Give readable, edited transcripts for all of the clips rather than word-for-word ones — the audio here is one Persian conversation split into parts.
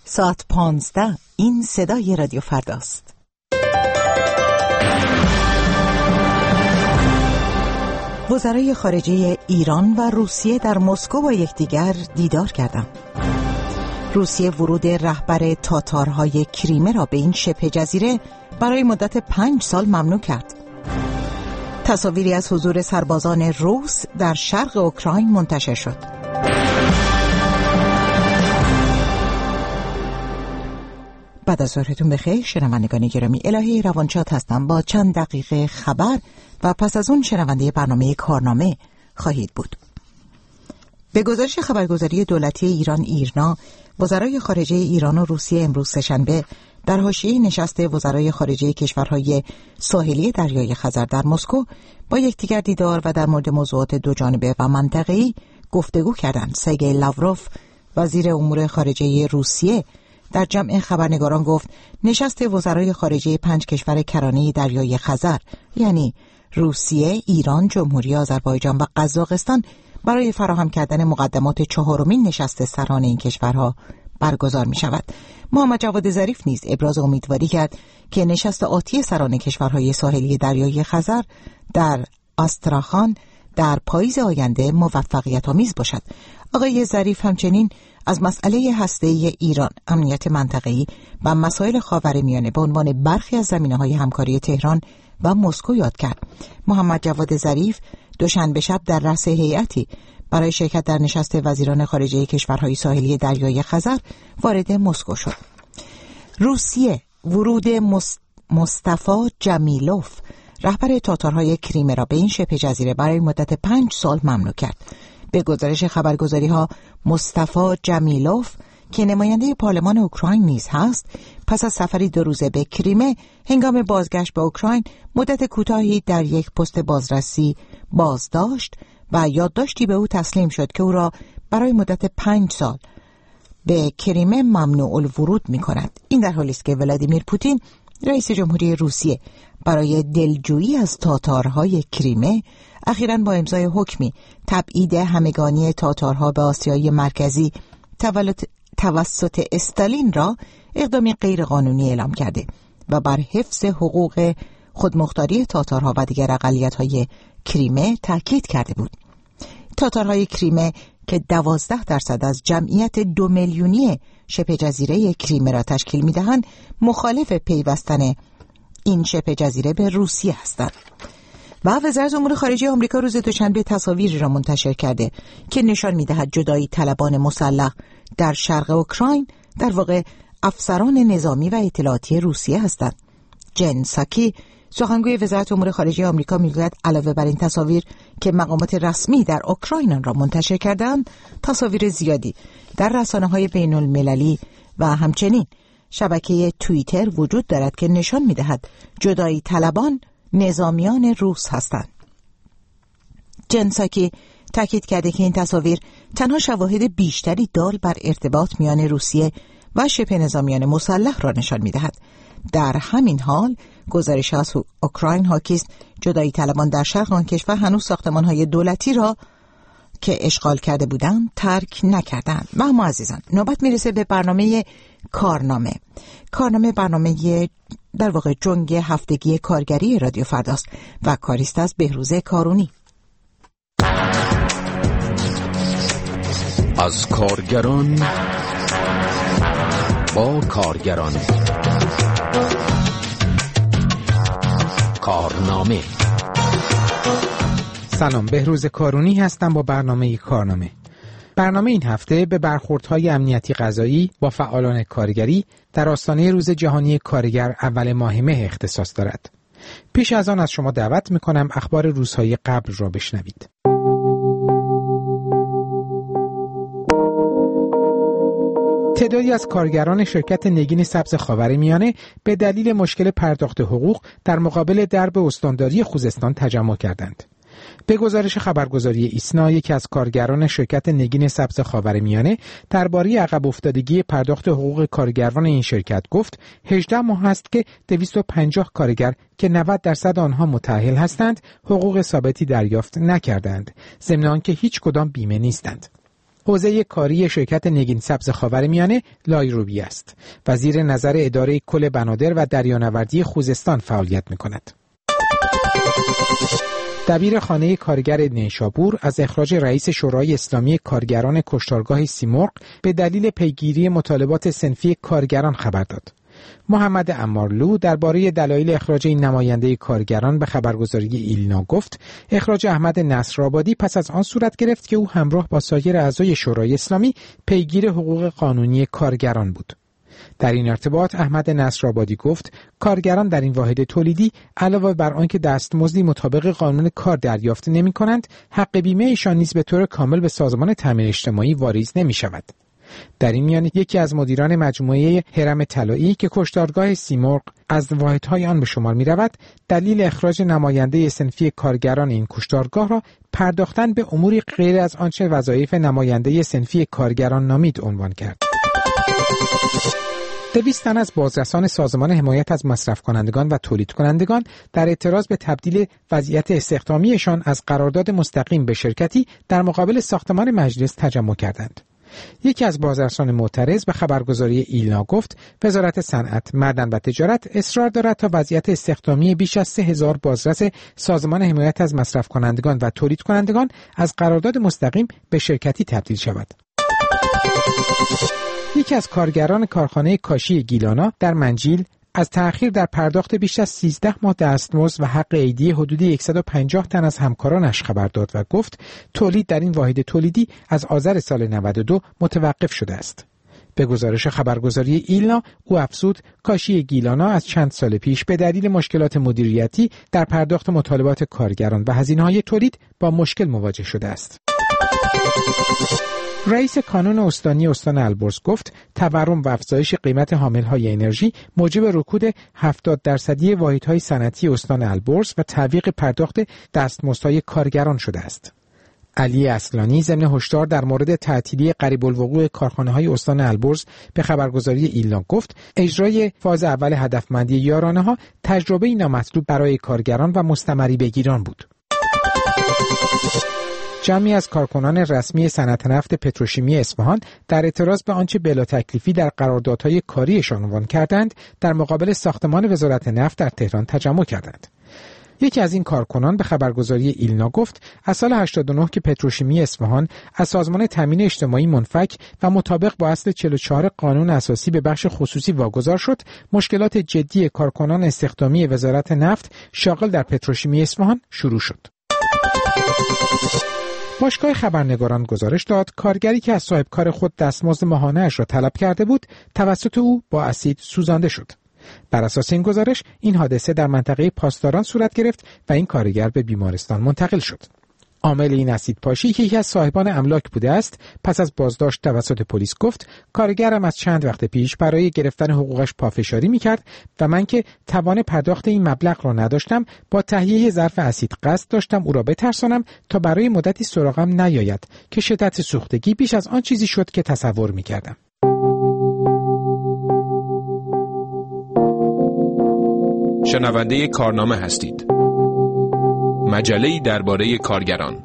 ساعت 15. این صدای رادیو فرداست. وزرای خارجه ایران و روسیه در مسکو با یکدیگر دیدار کردند. روسیه ورود رهبر تاتارهای کریمه را به این شبه جزیره برای مدت 5 سال ممنوع کرد. تصاویری از حضور سربازان روس در شرق اوکراین منتشر شد. بعد از ظهرتون بخیر شنوندگان گرامی. الهی روانشاد هستم با چند دقیقه خبر و پس از اون شنونده برنامه کارنامه خواهید بود. به گزارش خبرگزاری دولتی ایران ایرنا، وزرای خارجه ایران و روسیه امروز سه‌شنبه در حاشیه نشست وزرای خارجه کشورهای ساحلی دریای خزر در مسکو با یکدیگر دیدار و در مورد موضوعات دوجانبه و منطقه‌ای گفتگو کردند. سرگئی لاوروف وزیر امور خارجه روسیه در جمع خبرنگاران گفت نشست وزرای خارجه 5 کشور کرانه دریای خزر یعنی روسیه، ایران، جمهوری آذربایجان و قزاقستان برای فراهم کردن مقدمات 4مین نشست سران این کشورها برگزار می شود. محمد جواد ظریف نیز ابراز امیدواری کرد که نشست آتی سران کشورهای ساحلی دریای خزر در آستراخان در پاییز آینده موفقیت آمیز باشد. آقای ظریف همچنین از مسئله هسته‌ای ایران، امنیت منطقه‌ای و مسائل خاورمیانه به عنوان برخی از زمینه‌های همکاری تهران و مسکو یاد کرد. محمد جواد ظریف دوشنبه شب در رأس هیئتی برای شرکت در نشست وزیران خارجه کشورهای ساحلی دریای خزر وارد مسکو شد. روسیه ورود مصطفی جمیلوف رهبر تاتارهای کریمه را به این شبه جزیره برای مدت 5 سال ممنوع کرد. به گزارش خبرگزاری‌ها مصطفی جمیلوف که نماینده پارلمان اوکراین نیز هست، پس از سفری 2 روزه به کریمه هنگام بازگشت به اوکراین مدت کوتاهی در یک پست بازرسی بازداشت و یادداشتی به او تسلیم شد که او را برای مدت 5 سال به کریمه ممنوع الورود می‌کند. این در حالی است که ولادیمیر پوتین رئیس جمهوری روسیه برای دلجویی از تاتارهای کریمه اخیراً با امضای حکمی تبعید همگانی تاتارها به آسیای مرکزی توسط استالین را اقدامی غیرقانونی اعلام کرده و بر حفظ حقوق خودمختاری تاتارها و دیگر اقلیت‌های کریمه تاکید کرده بود. تاتارهای کریمه که 12% از جمعیت 2 میلیونی شبه جزیره کریمه را تشکیل می‌دهند، مخالف پیوستن این شبه جزیره به روسیه هستند. و وزارت امور خارجه آمریکا روز دوشنبه تصاویری را منتشر کرده که نشان می‌دهد جدایی طلبان مسلح در شرق اوکراین در واقع افسران نظامی و اطلاعاتی روسیه هستند. جن ساکی سخنگوی وزارت امور خارجه آمریکا میگوید علاوه بر این تصاویر که مقامات رسمی در اوکراین را منتشر کردند، تصاویر زیادی در رسانه‌های بین‌المللی و همچنین شبکه توییتر وجود دارد که نشان می‌دهد جدایی طلبان نظامیان روس هستند. جن ساکی تاکید کرده که این تصاویر تنها شواهد بیشتری دال بر ارتباط میان روسیه و شبه نظامیان مسلح را نشان می‌دهد. در همین حال گزارش از اوکراین حاکی است جدایی طلبان در شرق آن کشور هنوز ساختمان‌های دولتی را که اشغال کرده بودند ترک نکردند. و اما عزیزان نوبت میرسه به برنامه کارنامه. برنامه در واقع جنگ هفتگی کارگری رادیو فرداست و کاریست از بهروز کارونی. از کارگران با کارگران، کارنامه. سلام، بهروز کارونی هستم با برنامه کارنامه. برنامه این هفته به برخوردهای امنیتی قضایی با فعالان کارگری در آستانه روز جهانی کارگر اول ماه مه اختصاص دارد. پیش از آن از شما دعوت می‌کنم اخبار روزهای قبل را بشنوید. تعدادی از کارگران شرکت نگین سبز خاورمیانه به دلیل مشکل پرداخت حقوق در مقابل درب استانداری خوزستان تجمع کردند. به گزارش خبرگزاری ایسنا، یکی از کارگران شرکت نگین سبز خاورمیانه درباره عقب افتادگی پرداخت حقوق کارگران این شرکت گفت 18 ماه است که 250 کارگر که 90% آنها متأهل هستند حقوق ثابتی دریافت نکردند، ضمن آنکه هیچ کدام بیمه نیستند. حوزه کاری شرکت نگین سبز خاورمیانه لایروبی است و زیر نظر اداره کل بنادر و دریانوردی خوزستان فعالیت می‌کند. دبیر خانه کارگر نیشابور از اخراج رئیس شورای اسلامی کارگران کشتارگاه سیمرغ به دلیل پیگیری مطالبات صنفی کارگران خبر داد. محمد عمارلو درباره دلایل اخراج این نماینده کارگران به خبرگزاری ایلنا گفت اخراج احمد نصرآبادی پس از آن صورت گرفت که او همراه با سایر اعضای شورای اسلامی پیگیر حقوق قانونی کارگران بود. در این ارتباط احمد نصرآبادی گفت کارگران در این واحد تولیدی علاوه بر آنکه دستمزدی مطابق قانون کار دریافت نمی‌کنند، حق بیمه ایشان نیز به طور کامل به سازمان تامین اجتماعی واریز نمی‌شود. در این میان یکی از مدیران مجموعه هرم طلایی که کشتارگاه سیمرغ از واحدهای آن به شمار می‌رود، دلیل اخراج نماینده صنفی کارگران این کشتارگاه را پرداختن به اموری غیر از آنچه وظایف نماینده صنفی کارگران نامید عنوان کرد. 200 تن از بازرسان سازمان حمایت از مصرف کنندگان و تولید کنندگان در اعتراض به تبدیل وضعیت استخدامیشان از قرارداد مستقیم به شرکتی در مقابل ساختمان مجلس تجمع کردند. یکی از بازرسان معترض به خبرگزاری ایلنا گفت وزارت صنعت، معدن و تجارت اصرار دارد تا وضعیت استخدامی بیش از 3000 بازرس سازمان حمایت از مصرف کنندگان و تولید کنندگان از قرارداد مستقیم به شرکتی تبدیل شود. یکی از کارگران کارخانه کاشی گیلانا در منجیل از تأخیر در پرداخت بیش از 13 ماه دستمزد و حق عیدی حدود 150 تن از همکارانش خبر داد و گفت تولید در این واحد تولیدی از آذر سال 92 متوقف شده است. به گزارش خبرگزاری ایلنا او افزود کاشی گیلانا از چند سال پیش به دلیل مشکلات مدیریتی در پرداخت مطالبات کارگران و هزینه‌های تولید با مشکل مواجه شده است. رئیس کانون استانی استان البرز گفت تورم و افزایش قیمت حاملهای انرژی موجب رکود 70% واحدهای صنعتی استان البرز و تعویق پرداخت دستمزدهای کارگران شده است. علی اصلانی ضمن هشدار در مورد تعطیلی قریب الوقوع کارخانه‌های استان البرز به خبرگزاری ایلنا گفت اجرای فاز اول هدفمندی یارانه‌ها تجربه‌ای نامطلوب برای کارگران و مستمری بگیران بود. جمعی از کارکنان رسمی صنعت نفت پتروشیمی اصفهان در اعتراض به آنچه بلا تکلیفی در قراردادهای کاریشان عنوان کردند در مقابل ساختمان وزارت نفت در تهران تجمع کردند. یکی از این کارکنان به خبرگزاری ایلنا گفت از سال 89 که پتروشیمی اصفهان از سازمان تامین اجتماعی منفک و مطابق با اصل 44 قانون اساسی به بخش خصوصی واگذار شد، مشکلات جدی کارکنان استخدامی وزارت نفت شاغل در پتروشیمی اصفهان شروع شد. باشگاه خبرنگاران گزارش داد کارگری که از صاحب کار خود دستمزد ماهانه‌اش را طلب کرده بود توسط او با اسید سوزانده شد. بر اساس این گزارش این حادثه در منطقه پاسداران صورت گرفت و این کارگر به بیمارستان منتقل شد. عامل این اسیدپاشی که یکی از صاحبان املاک بوده است پس از بازداشت توسط پلیس گفت کارگرم از چند وقت پیش برای گرفتن حقوقش پافشاری می‌کرد و من که توان پرداخت این مبلغ را نداشتم با تهیه ظرف اسید قصد داشتم او را بترسانم تا برای مدتی سراغم نیاید که شدت سوختگی بیش از آن چیزی شد که تصور می‌کردم. شنونده کارنامه هستید. مجله‌ای درباره کارگران.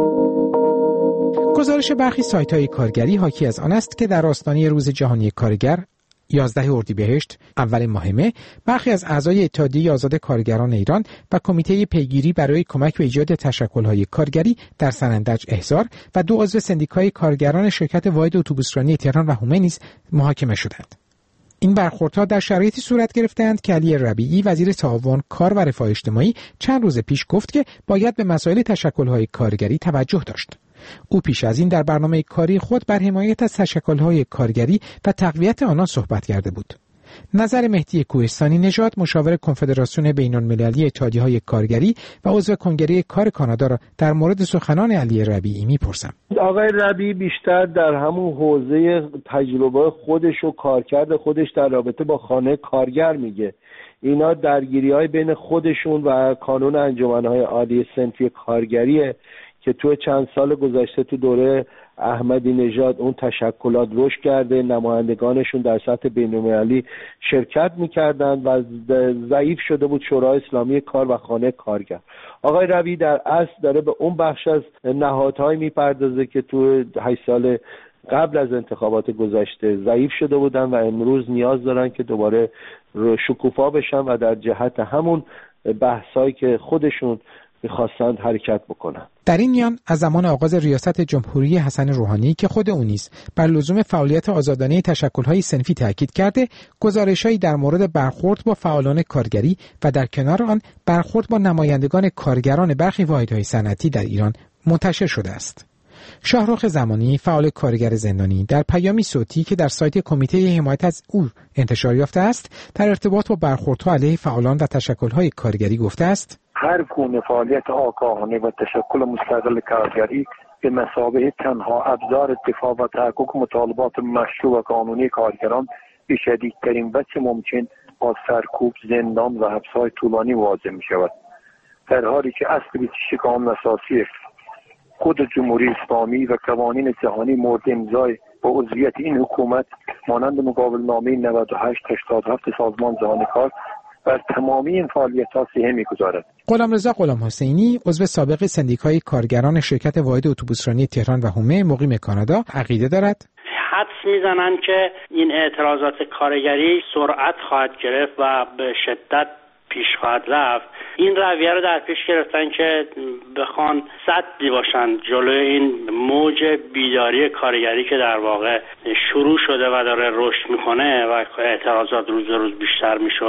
گزارش برخی سایت‌های کارگری حاکی از آن است که در آستانه روز جهانی کارگر 11 اردیبهشت اول ماه مه برخی از اعضای اتحادیه آزاد کارگران ایران و کمیته پیگیری برای کمک به ایجاد تشکل‌های کارگری در سنندج احضار و 2 عضو سندیکای کارگران شرکت واحد اتوبوسرانی تهران و هومه نیز محاکمه شدند. این برخوردها در شرایطی صورت گرفتند که علی ربیعی وزیر تعاون، کار و رفاه اجتماعی چند روز پیش گفت که باید به مسائل تشکل‌های کارگری توجه داشت. او پیش از این در برنامه کاری خود بر حمایت از تشکل‌های کارگری و تقویت آنها صحبت کرده بود. نظر مهدی کوهستانی نژاد مشاور کنفدراسیون بین‌المللی اتحادیه‌های کارگری و عضو کنگره کار کانادا را در مورد سخنان علی ربیعی می‌پرسم. آقای ربیعی بیشتر در همون حوزه تجربه خودش و کارکرد خودش در رابطه با خانه کارگر میگه. اینا درگیری‌های بین خودشون و کانون انجمن‌های عالی صنفی کارگریه که تو چند سال گذشته تو دوره احمدی نژاد اون تشکلات رشد کرده، نمایندگانشون در سطح بین‌المللی شرکت می‌کردند و ضعیف شده بود شورای اسلامی کار و خانه کارگر. آقای ربیعی در اصل داره به اون بخش از نهادهای میپردازه که تو 8 سال قبل از انتخابات گذشته ضعیف شده بودن و امروز نیاز دارن که دوباره شکوفا بشن و در جهت همون بحثایی که خودشون می‌خواستند حرکت بکنن. در این میان از زمان آغاز ریاست جمهوری حسن روحانی که خود او نیز بر لزوم فعالیت آزادانه تشکل‌های صنفی تاکید کرده، گزارش‌هایی در مورد برخورد با فعالان کارگری و در کنار آن برخورد با نمایندگان کارگران برخی واحدهای صنعتی در ایران منتشر شده است. شاهرخ زمانی، فعال کارگر زندانی، در پیامی صوتی که در سایت کمیته حمایت از او انتشار یافته است، در ارتباط با برخوردها علیه فعالان و تشکل‌های کارگری گفته است: هر گونه فعالیت آگاهانه و تشکل مستقل کارگری به مثابه تنها ابزار دفاع و تحقق مطالبات مشروع و قانونی کارگران به شدیدترین وجه ممکن با سرکوب، زندان و حبس‌های طولانی واضح می‌شود، در حالی که اصل 26 قانون اساسی خود جمهوری اسلامی و قوانین جهانی مورد امضای با عضویت این حکومت مانند مقابلنامه 9887 سازمان جهانی کار بر تمامی این فعالیت‌ها سهه می‌گذارد. غلامرضا غلامحسینی، عضو سابق سندیکای کارگران شرکت واحد اتوبوسرانی تهران و حومه مقیم کانادا، عقیده دارد حدس میزنن که این اعتراضات کارگری سرعت خواهد گرفت و به شدت پیش خواهد رفت. این رویه رو در پیش گرفتن که بخوان سدی باشن جلوی این موج بیداری کارگری که در واقع شروع شده و داره رشد میکنه و اعتراضات روز به روز بیشتر میشه.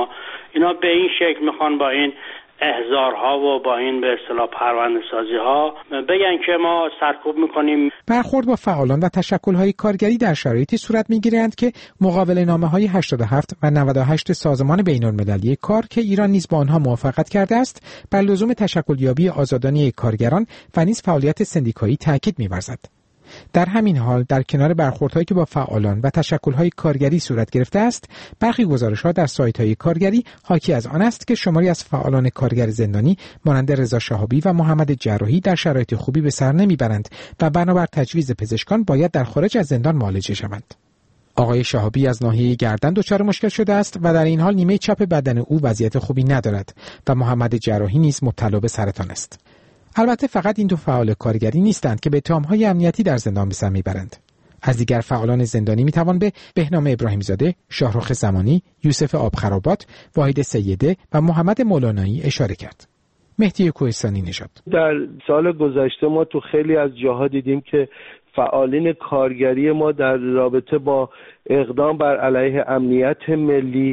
اینا به این شکل میخوان با این احضارها و با این به اصطلاح پرونده سازی ها بگن که ما سرکوب میکنیم. برخورد با فعالان و تشکل‌های کارگری در شرایطی صورت میگیرند که مقابله‌نامه‌های 87 و 98 سازمان بین‌المللی کار که ایران نیز با آنها موافقت کرده است، بر لزوم تشکل‌یابی آزادانه کارگران و نیز فعالیت سندیکایی تاکید می‌ورزد. در همین حال در کنار برخوردهایی که با فعالان و تشکل‌های کارگری صورت گرفته است، برخی گزارش‌ها در سایت‌های کارگری حاکی از آن است که شماری از فعالان کارگر زندانی مانند رضا شهابی و محمد جراحی در شرایط خوبی به سر نمیبرند و بنابر تجویز پزشکان باید در خارج از زندان معالجه شوند. آقای شهابی از ناحیه گردن دچار مشکل شده است و در این حال نیمه چپ بدن او وضعیت خوبی ندارد و محمد جراحی نیز مبتلا به سرطان است. البته فقط این دو فعال کارگری نیستند که به اتهام‌های امنیتی در زندان به سر میبرند. از دیگر فعالان زندانی میتوان به بهنام ابراهیم‌زاده، شاهرخ زمانی، یوسف آبخرابات، واحد سیده و محمد مولانایی اشاره کرد. مهدی کوهستانی نژاد: در سال گذشته ما تو خیلی از جاها دیدیم که فعالین کارگری ما در رابطه با اقدام بر علیه امنیت ملی،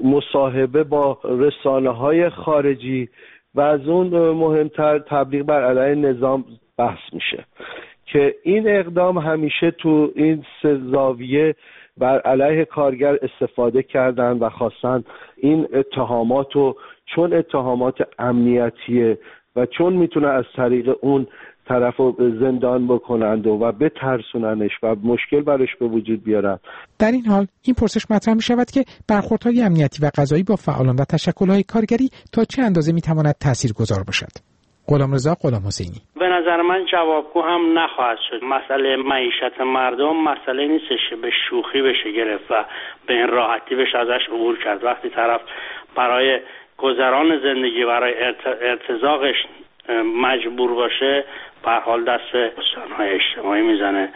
مصاحبه با رسانه‌های خارجی و از اون مهمتر تبلیغ بر علیه نظام بحث میشه که این اقدام همیشه تو این سه زاویه بر علیه کارگر استفاده کردن و خواستن این اتهاماتو، چون اتهامات امنیتیه و چون میتونه از طریق اون طرفو زندان بکنند و بترسوننش و مشکل براش به وجود بیارن. در این حال این پرسش مطرح می شود که برخوردهای امنیتی و قضایی با فعالان و تشکل‌های کارگری تا چه اندازه میتواند تاثیرگذار باشد؟ غلامرضا غلامحسینی: به نظر من جوابگو هم نخواهد شد. مسئله معیشت مردم مسئله نیستش که به شوخی بشه گرفت و به این راحتی بشه ازش عبور کرد. وقتی طرف برای گذران زندگی، برای ارتزاقش مجبور باشه، به هر حال دست به بحران‌های اجتماعی میزنه.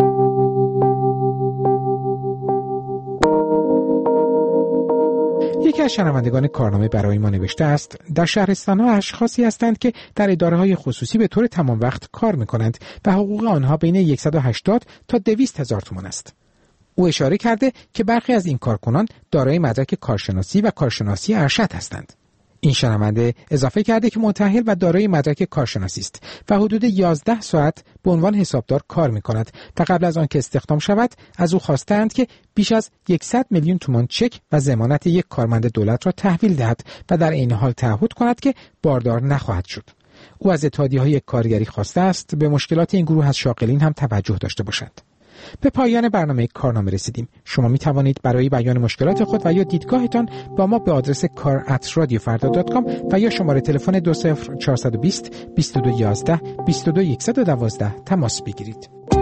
یکی از شنوندگان کارنامه برای ما نوشته است: در شهرستان‌ها اشخاصی هستند که در اداره‌های خصوصی به طور تمام وقت کار می‌کنند و حقوق آنها بین 180 تا 200 هزار تومان است. او اشاره کرده که برخی از این کارکنان دارای مدرک کارشناسی و کارشناسی ارشد هستند. این شنونده اضافه کرده که متأهل و دارای مدرک کارشناسی است و حدود 11 ساعت به عنوان حسابدار کار می‌کند و قبل از آنکه استخدام شود از او خواستند که بیش از 100 میلیون تومان چک و ضمانت یک کارمند دولت را تحویل دهد و در عین حال تعهد کند که باردار نخواهد شد. او از اتحادیه‌های کارگری خواسته است به مشکلات این گروه از شاغلین هم توجه داشته باشند. به پایان برنامه کارنامه رسیدیم. شما می توانید برای بیان مشکلات خود و یا دیدگاهتان با ما به آدرس kar@radiofarda.com و یا شماره تلفن 20420 2211 22112 تماس بگیرید.